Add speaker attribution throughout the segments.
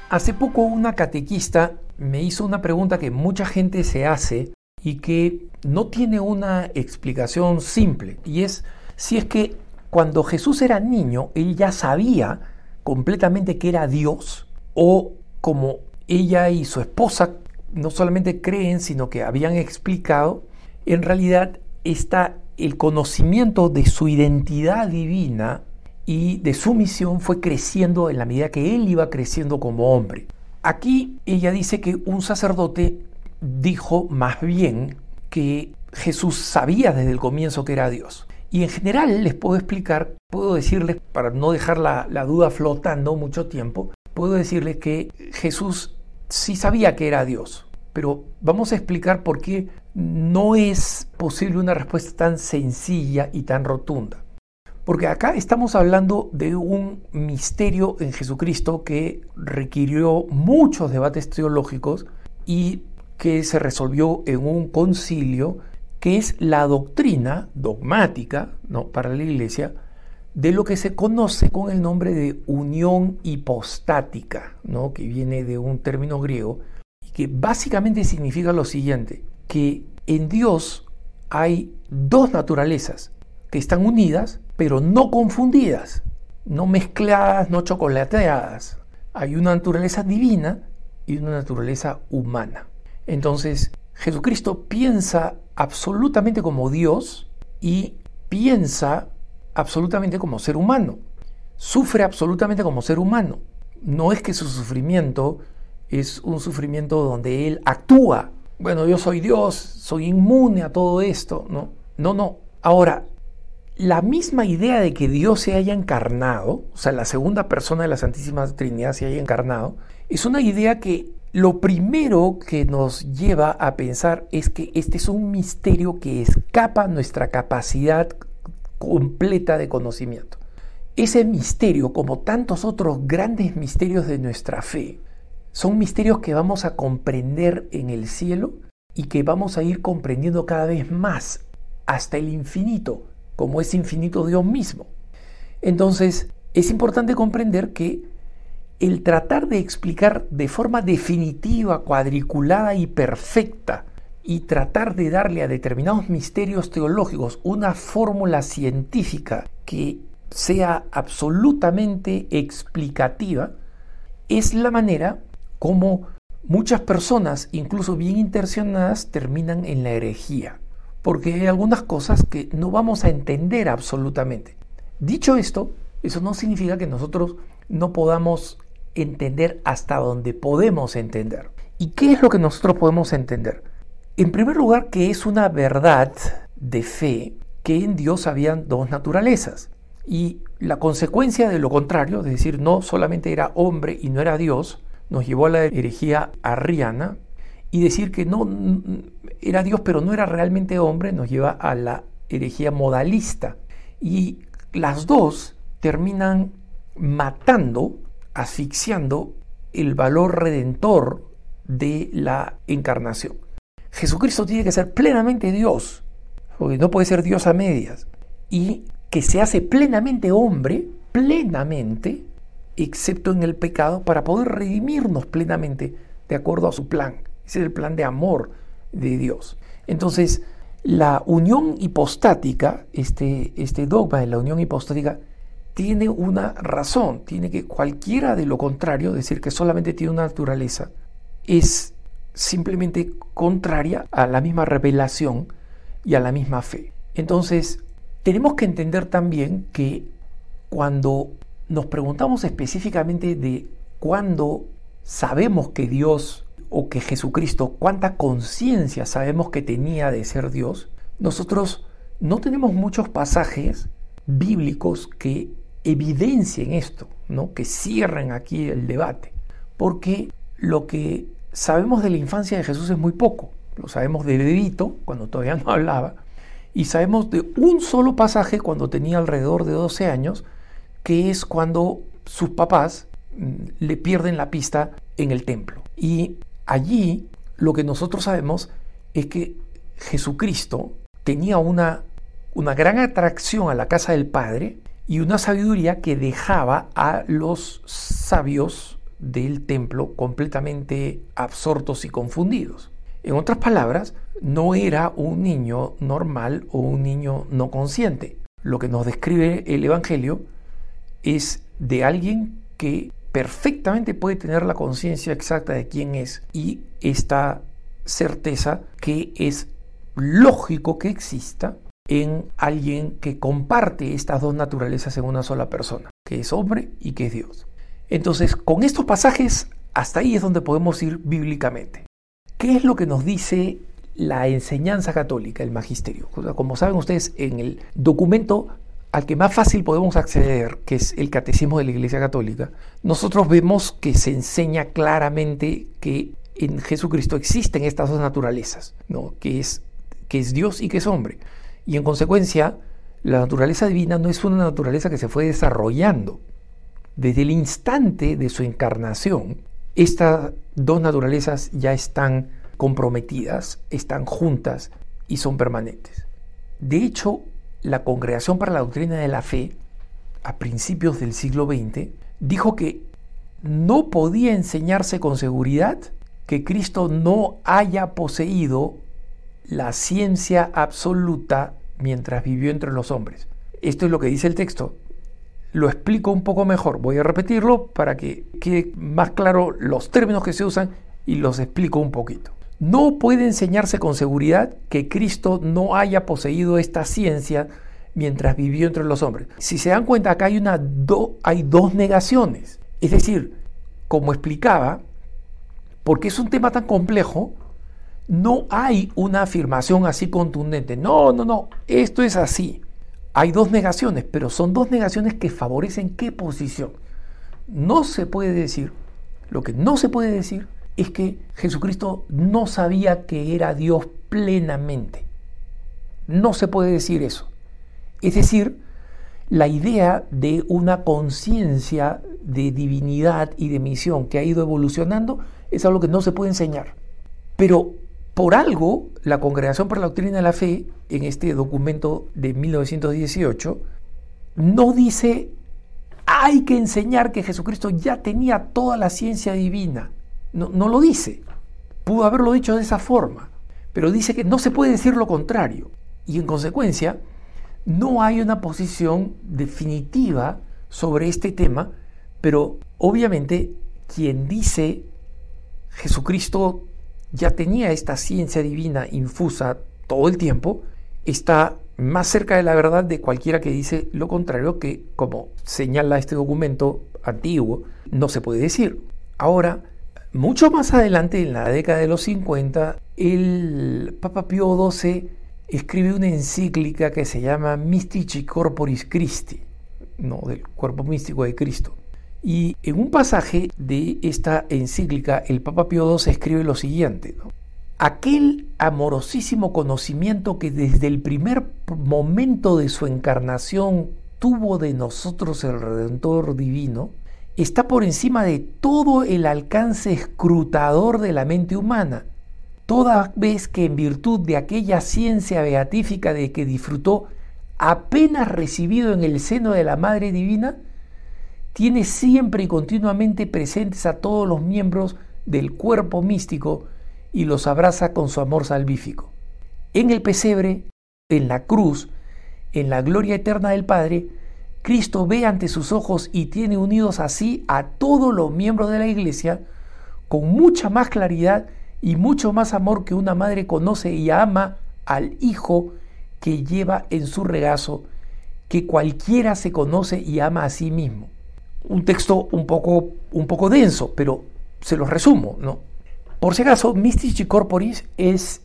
Speaker 1: Hace poco una catequista me hizo una pregunta que mucha gente se hace y que no tiene una explicación simple, y es si es que cuando Jesús era niño, él ya sabía completamente que era Dios, o como ella y su esposa no solamente creen, sino que habían explicado, en realidad está el conocimiento de su identidad divina y de su misión fue creciendo en la medida que él iba creciendo como hombre. Aquí ella dice que un sacerdote dijo más bien que Jesús sabía desde el comienzo que era Dios. Y en general les puedo explicar, puedo decirles, para no dejar la duda flotando mucho tiempo, puedo decirles que Jesús sí sabía que era Dios. Pero vamos a explicar por qué no es posible una respuesta tan sencilla y tan rotunda. Porque acá estamos hablando de un misterio en Jesucristo que requirió muchos debates teológicos y que se resolvió en un concilio, que es la doctrina dogmática, ¿no?, para la Iglesia, de lo que se conoce con el nombre de unión hipostática, ¿no?, que viene de un término griego, y que básicamente significa lo siguiente, que en Dios hay dos naturalezas que están unidas, pero no confundidas, no mezcladas, no chocolateadas. Hay una naturaleza divina y una naturaleza humana. Entonces, Jesucristo piensa absolutamente como Dios y piensa absolutamente como ser humano. Sufre absolutamente como ser humano. No es que su sufrimiento es un sufrimiento donde él actúa. Bueno, yo soy Dios, soy inmune a todo esto. No. Ahora, la misma idea de que Dios se haya encarnado, o sea, la segunda persona de la Santísima Trinidad se haya encarnado, es una idea que lo primero que nos lleva a pensar es que este es un misterio que escapa a nuestra capacidad completa de conocimiento. Ese misterio, como tantos otros grandes misterios de nuestra fe, son misterios que vamos a comprender en el cielo y que vamos a ir comprendiendo cada vez más hasta el infinito, como es infinito Dios mismo. Entonces, es importante comprender que el tratar de explicar de forma definitiva, cuadriculada y perfecta, y tratar de darle a determinados misterios teológicos una fórmula científica que sea absolutamente explicativa, es la manera como muchas personas, incluso bien intencionadas, terminan en la herejía. Porque hay algunas cosas que no vamos a entender absolutamente. Dicho esto, eso no significa que nosotros no podamos entender hasta donde podemos entender. ¿Y qué es lo que nosotros podemos entender? En primer lugar, que es una verdad de fe que en Dios habían dos naturalezas. Y la consecuencia de lo contrario, es decir, no solamente era hombre y no era Dios, nos llevó a la herejía arriana, y decir que no era Dios pero no era realmente hombre nos lleva a la herejía modalista. Y las dos terminan matando, asfixiando el valor redentor de la encarnación. Jesucristo tiene que ser plenamente Dios, porque no puede ser Dios a medias, y que se hace plenamente hombre, plenamente, excepto en el pecado, para poder redimirnos plenamente de acuerdo a su plan. Ese es el plan de amor de Dios. Entonces, la unión hipostática, este dogma de la unión hipostática, tiene una razón. Tiene que cualquiera de lo contrario, decir que solamente tiene una naturaleza, es simplemente contraria a la misma revelación y a la misma fe. Entonces, tenemos que entender también que cuando nos preguntamos específicamente de cuándo sabemos que Dios o que Jesucristo, cuánta conciencia sabemos que tenía de ser Dios, nosotros no tenemos muchos pasajes bíblicos que evidencien esto, ¿no?, que cierren aquí el debate, porque lo que sabemos de la infancia de Jesús es muy poco. Lo sabemos de bebito, cuando todavía no hablaba, y sabemos de un solo pasaje cuando tenía alrededor de 12 años, que es cuando sus papás le pierden la pista en el templo. Y allí lo que nosotros sabemos es que Jesucristo tenía una gran atracción a la casa del Padre y una sabiduría que dejaba a los sabios del templo completamente absortos y confundidos. En otras palabras, no era un niño normal o un niño no consciente. Lo que nos describe el Evangelio es de alguien que perfectamente puede tener la conciencia exacta de quién es y esta certeza que es lógico que exista en alguien que comparte estas dos naturalezas en una sola persona, que es hombre y que es Dios. Entonces, con estos pasajes, hasta ahí es donde podemos ir bíblicamente. ¿Qué es lo que nos dice la enseñanza católica, el magisterio? Como saben ustedes, en el documento al que más fácil podemos acceder, que es el Catecismo de la Iglesia Católica, nosotros vemos que se enseña claramente que en Jesucristo existen estas dos naturalezas, ¿no? que es Dios y que es hombre. Y en consecuencia, la naturaleza divina no es una naturaleza que se fue desarrollando. Desde el instante de su encarnación, estas dos naturalezas ya están comprometidas, están juntas y son permanentes. De hecho, la Congregación para la Doctrina de la Fe, a principios del siglo XX, dijo que no podía enseñarse con seguridad que Cristo no haya poseído la ciencia absoluta mientras vivió entre los hombres. Esto es lo que dice el texto. Lo explico un poco mejor. Voy a repetirlo para que quede más claro los términos que se usan y los explico un poquito. No puede enseñarse con seguridad que Cristo no haya poseído esta ciencia mientras vivió entre los hombres. Si se dan cuenta, acá hay dos negaciones. Es decir, como explicaba, porque es un tema tan complejo, no hay una afirmación así contundente. No, esto es así. Hay dos negaciones, pero son dos negaciones que favorecen ¿qué posición? No se puede decir, lo que no se puede decir es que Jesucristo no sabía que era Dios plenamente. No se puede decir eso. Es decir, la idea de una conciencia de divinidad y de misión que ha ido evolucionando es algo que no se puede enseñar. Pero por algo, la Congregación para la Doctrina de la Fe, en este documento de 1918, no dice hay que enseñar que Jesucristo ya tenía toda la ciencia divina. No lo dice. Pudo haberlo dicho de esa forma, pero dice que no se puede decir lo contrario. Y en consecuencia, no hay una posición definitiva sobre este tema, pero obviamente quien dice Jesucristo ya tenía esta ciencia divina infusa todo el tiempo, está más cerca de la verdad de cualquiera que dice lo contrario, que, como señala este documento antiguo, no se puede decir. Ahora, mucho más adelante, en la década de los 50, el Papa Pío XII escribe una encíclica que se llama Mystici Corporis Christi, no, del cuerpo místico de Cristo. Y en un pasaje de esta encíclica, el Papa Pío XII escribe lo siguiente, ¿no? Aquel amorosísimo conocimiento que desde el primer momento de su encarnación tuvo de nosotros el Redentor divino, está por encima de todo el alcance escrutador de la mente humana, toda vez que en virtud de aquella ciencia beatífica de que disfrutó apenas recibido en el seno de la Madre Divina, tiene siempre y continuamente presentes a todos los miembros del cuerpo místico y los abraza con su amor salvífico. En el pesebre, en la cruz, en la gloria eterna del Padre, Cristo ve ante sus ojos y tiene unidos así a todos los miembros de la Iglesia con mucha más claridad y mucho más amor que una madre conoce y ama al hijo que lleva en su regazo, que cualquiera se conoce y ama a sí mismo. Un texto un poco denso, pero se los resumo, ¿no? Por si acaso, Mystici Corporis es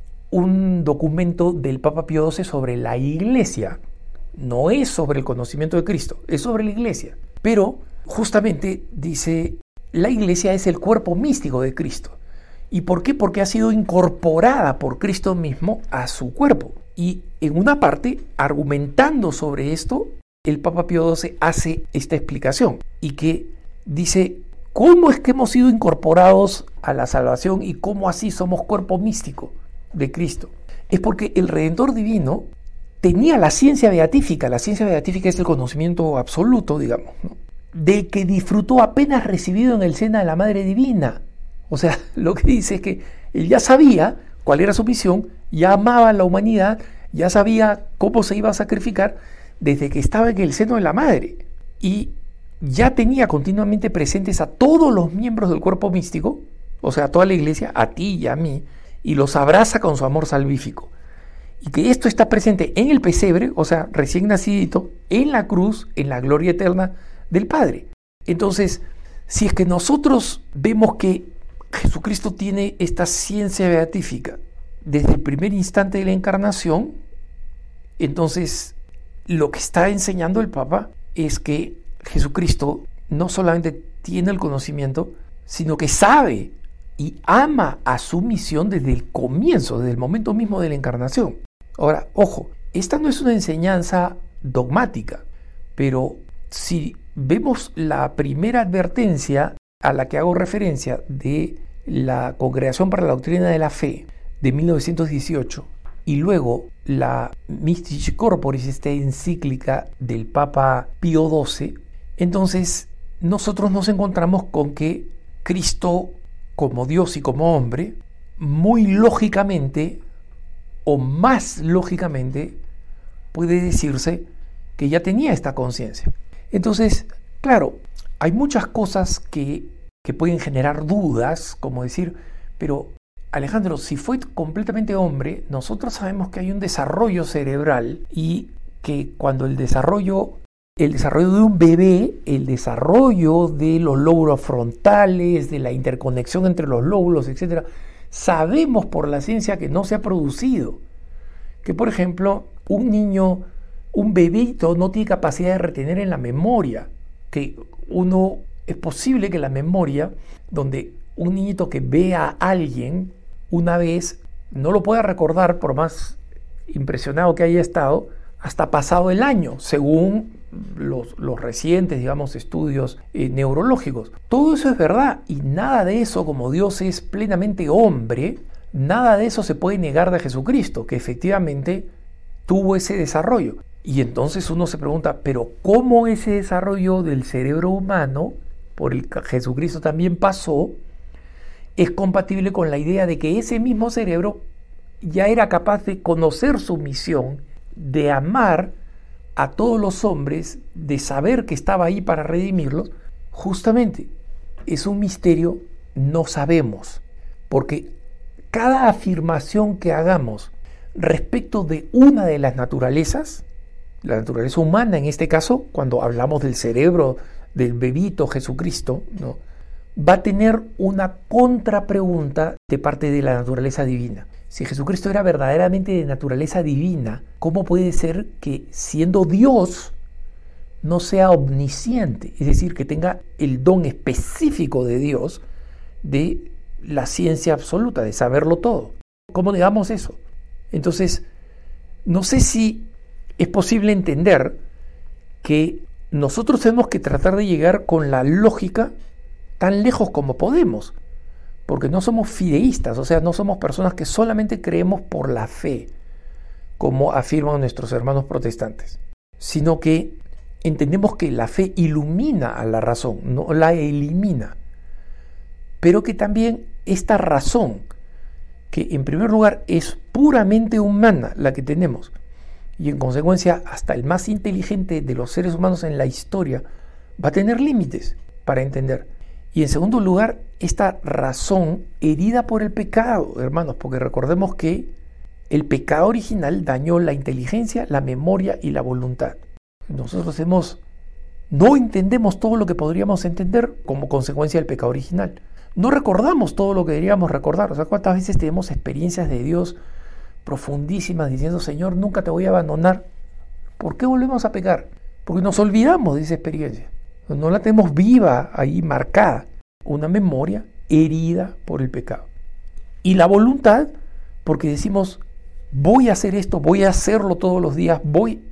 Speaker 1: un documento del Papa Pío XII sobre la Iglesia. No es sobre el conocimiento de Cristo, es sobre la Iglesia. Pero justamente dice, la Iglesia es el cuerpo místico de Cristo. ¿Y por qué? Porque ha sido incorporada por Cristo mismo a su cuerpo. Y en una parte, argumentando sobre esto, el Papa Pío XII hace esta explicación y que dice, ¿cómo es que hemos sido incorporados a la salvación y cómo así somos cuerpo místico de Cristo? Es porque el Redentor divino tenía la ciencia beatífica. La ciencia beatífica es el conocimiento absoluto, digamos, ¿no? del que disfrutó apenas recibido en el seno de la Madre Divina. O sea, lo que dice es que él ya sabía cuál era su misión, ya amaba a la humanidad, ya sabía cómo se iba a sacrificar desde que estaba en el seno de la Madre. Y ya tenía continuamente presentes a todos los miembros del cuerpo místico, o sea, a toda la iglesia, a ti y a mí, y los abraza con su amor salvífico. Y que esto está presente en el pesebre, o sea, recién nacidito, en la cruz, en la gloria eterna del Padre. Entonces, si es que nosotros vemos que Jesucristo tiene esta ciencia beatífica desde el primer instante de la encarnación, entonces lo que está enseñando el Papa es que Jesucristo no solamente tiene el conocimiento, sino que sabe y ama a su misión desde el comienzo, desde el momento mismo de la encarnación. Ahora, ojo, esta no es una enseñanza dogmática, pero si vemos la primera advertencia a la que hago referencia de la Congregación para la Doctrina de la Fe de 1918 y luego la Mystici Corporis, esta encíclica del Papa Pío XII, entonces nosotros nos encontramos con que Cristo, como Dios y como hombre, muy lógicamente o más lógicamente puede decirse que ya tenía esta conciencia. Entonces, claro, hay muchas cosas que pueden generar dudas, como decir, pero Alejandro, si fue completamente hombre, nosotros sabemos que hay un desarrollo cerebral y que cuando el desarrollo de un bebé, el desarrollo de los lóbulos frontales, de la interconexión entre los lóbulos, etc., sabemos por la ciencia que no se ha producido. Que, por ejemplo, un niño, un bebito no tiene capacidad de retener en la memoria, que es posible que la memoria, donde un niñito que ve a alguien una vez, no lo pueda recordar por más impresionado que haya estado, hasta pasado el año, según los recientes, digamos, estudios neurológicos. Todo eso es verdad y nada de eso, como Dios es plenamente hombre, nada de eso se puede negar de Jesucristo, que efectivamente tuvo ese desarrollo. Y entonces uno se pregunta, ¿pero cómo ese desarrollo del cerebro humano, por el que Jesucristo también pasó, es compatible con la idea de que ese mismo cerebro ya era capaz de conocer su misión, de amar a todos los hombres, de saber que estaba ahí para redimirlos? Justamente es un misterio, no sabemos, porque cada afirmación que hagamos respecto de una de las naturalezas, la naturaleza humana en este caso, cuando hablamos del cerebro del bebito Jesucristo, ¿no?, va a tener una contrapregunta de parte de la naturaleza divina. Si Jesucristo era verdaderamente de naturaleza divina, ¿cómo puede ser que, siendo Dios, no sea omnisciente? Es decir, que tenga el don específico de Dios de la ciencia absoluta, de saberlo todo. ¿Cómo negamos eso? Entonces, no sé si es posible entender que nosotros tenemos que tratar de llegar con la lógica tan lejos como podemos, porque no somos fideístas, o sea, no somos personas que solamente creemos por la fe, como afirman nuestros hermanos protestantes, sino que entendemos que la fe ilumina a la razón, no la elimina, pero que también esta razón, que en primer lugar es puramente humana la que tenemos, y en consecuencia hasta el más inteligente de los seres humanos en la historia va a tener límites para entender. Y en segundo lugar, esta razón herida por el pecado, hermanos, porque recordemos que el pecado original dañó la inteligencia, la memoria y la voluntad. Nosotros no entendemos todo lo que podríamos entender como consecuencia del pecado original. No recordamos todo lo que deberíamos recordar. O sea, ¿cuántas veces tenemos experiencias de Dios profundísimas diciendo, Señor, nunca te voy a abandonar? ¿Por qué volvemos a pecar? Porque nos olvidamos de esa experiencia. No la tenemos viva ahí, marcada. Una memoria herida por el pecado. Y la voluntad, porque decimos, voy a hacer esto, voy a hacerlo todos los días,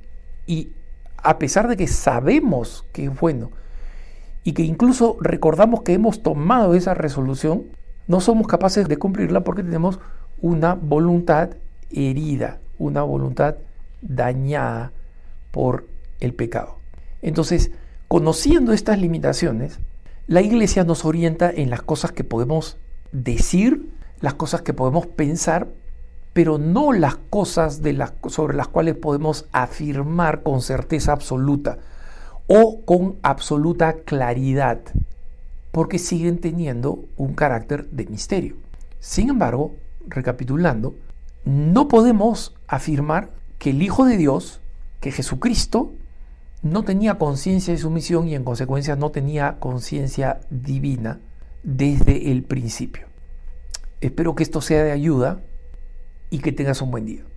Speaker 1: y a pesar de que sabemos que es bueno, y que incluso recordamos que hemos tomado esa resolución, no somos capaces de cumplirla porque tenemos una voluntad herida, una voluntad dañada por el pecado. Entonces, Conociendo estas limitaciones, la Iglesia nos orienta en las cosas que podemos decir, las cosas que podemos pensar, pero no las cosas sobre las cuales podemos afirmar con certeza absoluta o con absoluta claridad, porque siguen teniendo un carácter de misterio. Sin embargo, recapitulando, no podemos afirmar que el Hijo de Dios, que Jesucristo, no tenía conciencia de su misión y en consecuencia no tenía conciencia divina desde el principio. Espero que esto sea de ayuda y que tengas un buen día.